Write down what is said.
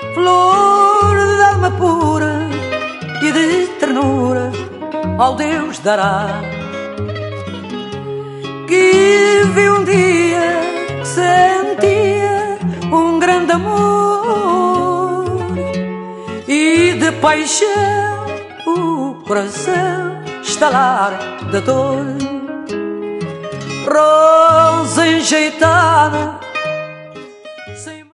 flor de alma pura e de ternura ao Deus dará. Que viu um dia que sentia um grande amor e de paixão o coração estalar de dor. Rosa enjeitada